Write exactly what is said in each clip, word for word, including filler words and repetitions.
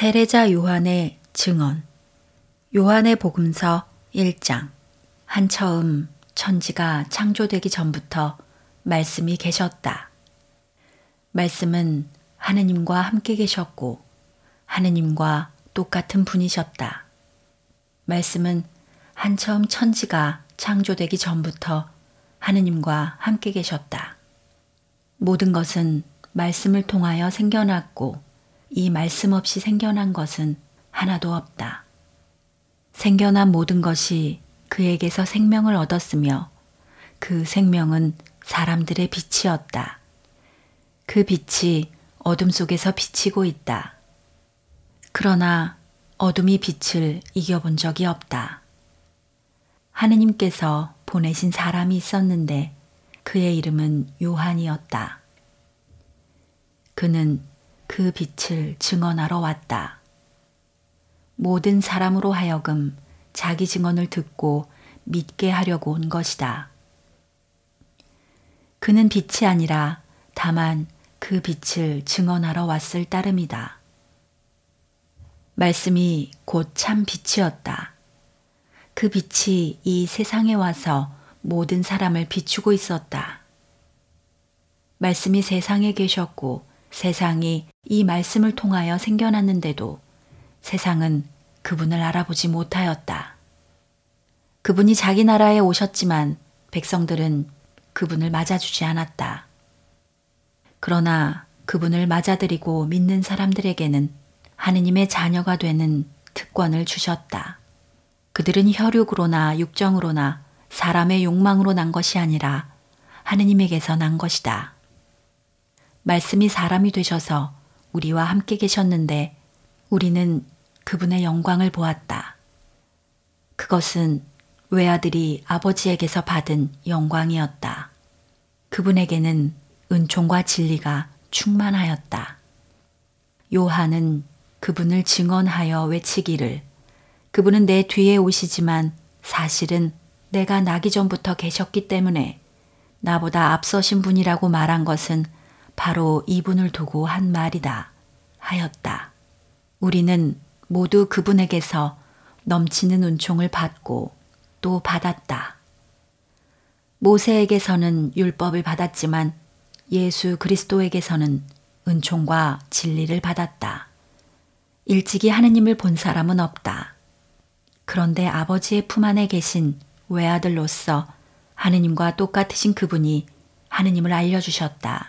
세례자 요한의 증언. 요한의 복음서 일 장. 한처음 천지가 창조되기 전부터 말씀이 계셨다. 말씀은 하느님과 함께 계셨고 하느님과 똑같은 분이셨다. 말씀은 한처음 천지가 창조되기 전부터 하느님과 함께 계셨다. 모든 것은 말씀을 통하여 생겨났고 이 말씀 없이 생겨난 것은 하나도 없다. 생겨난 모든 것이 그에게서 생명을 얻었으며 그 생명은 사람들의 빛이었다. 그 빛이 어둠 속에서 비치고 있다. 그러나 어둠이 빛을 이겨본 적이 없다. 하느님께서 보내신 사람이 있었는데 그의 이름은 요한이었다. 그는 그 빛을 증언하러 왔다. 모든 사람으로 하여금 자기 증언을 듣고 믿게 하려고 온 것이다. 그는 빛이 아니라 다만 그 빛을 증언하러 왔을 따름이다. 말씀이 곧 참 빛이었다. 그 빛이 이 세상에 와서 모든 사람을 비추고 있었다. 말씀이 세상에 계셨고 세상이 이 말씀을 통하여 생겨났는데도 세상은 그분을 알아보지 못하였다. 그분이 자기 나라에 오셨지만 백성들은 그분을 맞아주지 않았다. 그러나 그분을 맞아들이고 믿는 사람들에게는 하느님의 자녀가 되는 특권을 주셨다. 그들은 혈육으로나 육정으로나 사람의 욕망으로 난 것이 아니라 하느님에게서 난 것이다. 말씀이 사람이 되셔서 우리와 함께 계셨는데 우리는 그분의 영광을 보았다. 그것은 외아들이 아버지에게서 받은 영광이었다. 그분에게는 은총과 진리가 충만하였다. 요한은 그분을 증언하여 외치기를 그분은 내 뒤에 오시지만 사실은 내가 나기 전부터 계셨기 때문에 나보다 앞서신 분이라고 말한 것은 바로 이분을 두고 한 말이다 하였다. 우리는 모두 그분에게서 넘치는 은총을 받고 또 받았다. 모세에게서는 율법을 받았지만 예수 그리스도에게서는 은총과 진리를 받았다. 일찍이 하느님을 본 사람은 없다. 그런데 아버지의 품 안에 계신 외아들로서 하느님과 똑같으신 그분이 하느님을 알려주셨다.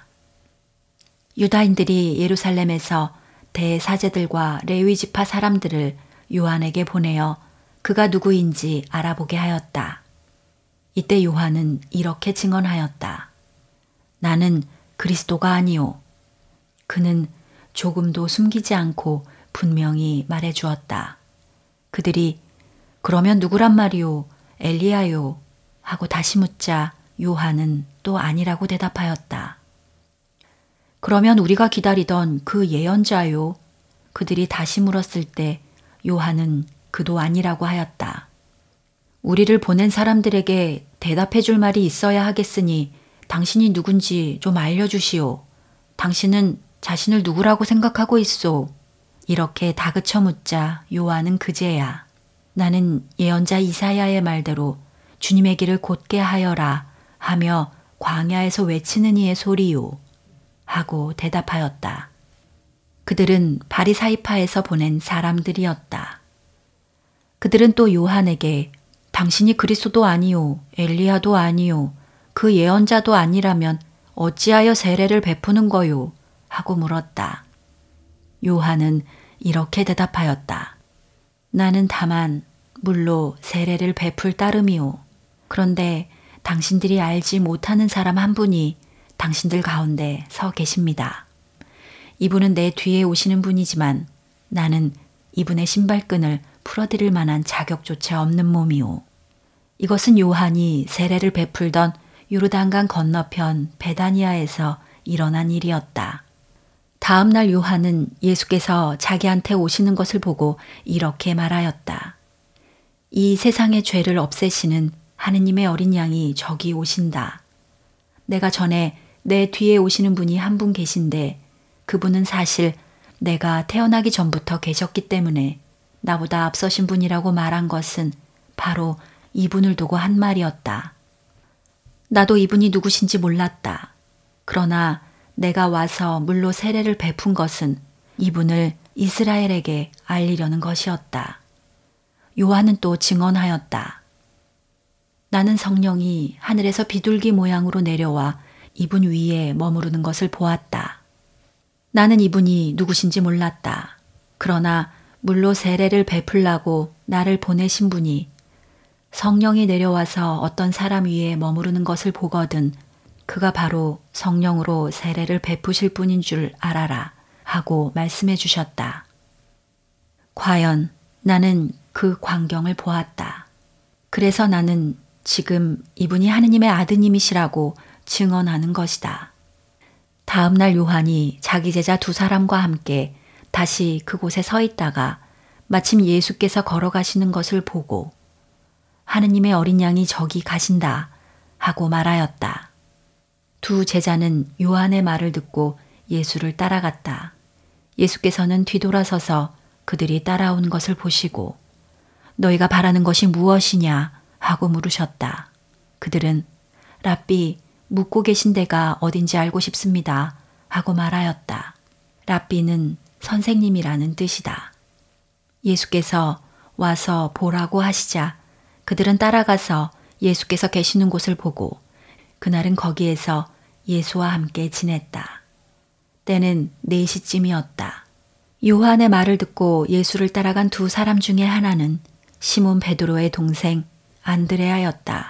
유다인들이 예루살렘에서 대사제들과 레위지파 사람들을 요한에게 보내어 그가 누구인지 알아보게 하였다. 이때 요한은 이렇게 증언하였다. 나는 그리스도가 아니오. 그는 조금도 숨기지 않고 분명히 말해주었다. 그들이 그러면 누구란 말이오? 엘리야요? 하고 다시 묻자 요한은 또 아니라고 대답하였다. 그러면 우리가 기다리던 그 예언자요? 그들이 다시 물었을 때 요한은 그도 아니라고 하였다. 우리를 보낸 사람들에게 대답해 줄 말이 있어야 하겠으니 당신이 누군지 좀 알려주시오. 당신은 자신을 누구라고 생각하고 있소? 이렇게 다그쳐 묻자 요한은 그제야. 나는 예언자 이사야의 말대로 주님의 길을 곧게 하여라 하며 광야에서 외치는 이의 소리요. 하고 대답하였다. 그들은 바리사이파에서 보낸 사람들이었다. 그들은 또 요한에게 당신이 그리스도도 아니요 엘리야도 아니요 그 예언자도 아니라면 어찌하여 세례를 베푸는 거요? 하고 물었다. 요한은 이렇게 대답하였다. 나는 다만 물로 세례를 베풀 따름이요. 그런데 당신들이 알지 못하는 사람 한 분이 당신들 가운데 서 계십니다. 이분은 내 뒤에 오시는 분이지만 나는 이분의 신발끈을 풀어드릴 만한 자격조차 없는 몸이오. 이것은 요한이 세례를 베풀던 요르단강 건너편 베다니아에서 일어난 일이었다. 다음 날 요한은 예수께서 자기한테 오시는 것을 보고 이렇게 말하였다. 이 세상의 죄를 없애시는 하느님의 어린 양이 저기 오신다. 내가 전에 내 뒤에 오시는 분이 한 분 계신데 그분은 사실 내가 태어나기 전부터 계셨기 때문에 나보다 앞서신 분이라고 말한 것은 바로 이분을 두고 한 말이었다. 나도 이분이 누구신지 몰랐다. 그러나 내가 와서 물로 세례를 베푼 것은 이분을 이스라엘에게 알리려는 것이었다. 요한은 또 증언하였다. 나는 성령이 하늘에서 비둘기 모양으로 내려와 이분 위에 머무르는 것을 보았다. 나는 이분이 누구신지 몰랐다. 그러나 물로 세례를 베풀라고 나를 보내신 분이 성령이 내려와서 어떤 사람 위에 머무르는 것을 보거든 그가 바로 성령으로 세례를 베푸실 분인 줄 알아라 하고 말씀해 주셨다. 과연 나는 그 광경을 보았다. 그래서 나는 지금 이분이 하느님의 아드님이시라고 증언하는 것이다. 다음 날 요한이 자기 제자 두 사람과 함께 다시 그곳에 서 있다가 마침 예수께서 걸어가시는 것을 보고 하느님의 어린 양이 저기 가신다 하고 말하였다. 두 제자는 요한의 말을 듣고 예수를 따라갔다. 예수께서는 뒤돌아서서 그들이 따라온 것을 보시고 너희가 바라는 것이 무엇이냐 하고 물으셨다. 그들은 랍비 묵고 계신 데가 어딘지 알고 싶습니다 하고 말하였다. 랍비는 선생님이라는 뜻이다. 예수께서 와서 보라고 하시자 그들은 따라가서 예수께서 계시는 곳을 보고 그날은 거기에서 예수와 함께 지냈다. 때는 네 시쯤이었다. 요한의 말을 듣고 예수를 따라간 두 사람 중에 하나는 시몬 베드로의 동생 안드레아였다.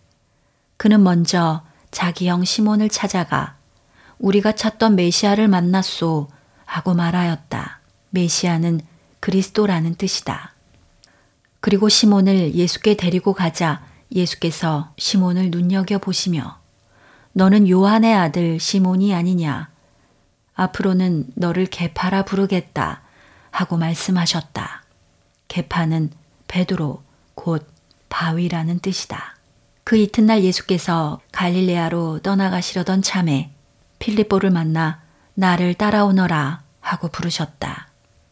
그는 먼저 자기 형 시몬을 찾아가 우리가 찾던 메시아를 만났소 하고 말하였다. 메시아는 그리스도라는 뜻이다. 그리고 시몬을 예수께 데리고 가자 예수께서 시몬을 눈여겨보시며 너는 요한의 아들 시몬이 아니냐. 앞으로는 너를 게파라 부르겠다 하고 말씀하셨다. 게파는 베드로 곧 바위라는 뜻이다. 그 이튿날 예수께서 갈릴레아로 떠나가시려던 참에 필립보를 만나 나를 따라오너라 하고 부르셨다.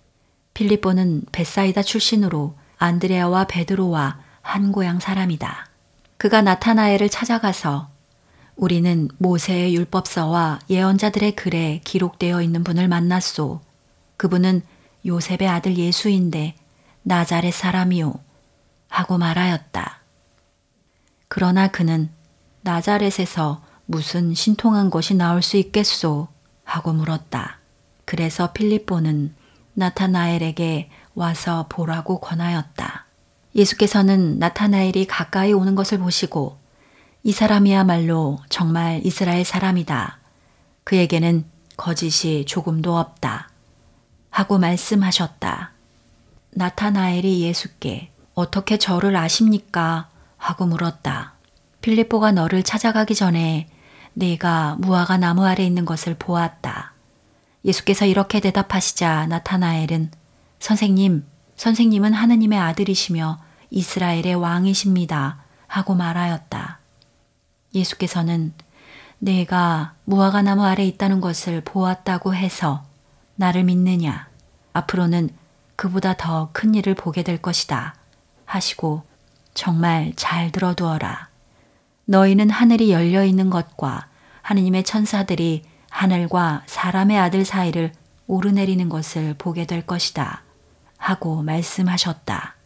필립보는 벳사이다 출신으로 안드레아와 베드로와 한 고향 사람이다. 그가 나타나엘을 찾아가서 우리는 모세의 율법서와 예언자들의 글에 기록되어 있는 분을 만났소. 그분은 요셉의 아들 예수인데 나자렛 사람이요 하고 말하였다. 그러나 그는 나자렛에서 무슨 신통한 것이 나올 수 있겠소 하고 물었다. 그래서 필립보는 나타나엘에게 와서 보라고 권하였다. 예수께서는 나타나엘이 가까이 오는 것을 보시고 이 사람이야말로 정말 이스라엘 사람이다. 그에게는 거짓이 조금도 없다. 하고 말씀하셨다. 나타나엘이 예수께 어떻게 저를 아십니까? 하고 물었다. 필립보가 너를 찾아가기 전에 네가 무화과 나무 아래 있는 것을 보았다. 예수께서 이렇게 대답하시자 나타나엘은 선생님, 선생님은 하느님의 아들이시며 이스라엘의 왕이십니다. 하고 말하였다. 예수께서는 내가 무화과 나무 아래 있다는 것을 보았다고 해서 나를 믿느냐? 앞으로는 그보다 더 큰 일을 보게 될 것이다. 하시고 정말 잘 들어두어라. 너희는 하늘이 열려 있는 것과 하느님의 천사들이 하늘과 사람의 아들 사이를 오르내리는 것을 보게 될 것이다. 하고 말씀하셨다.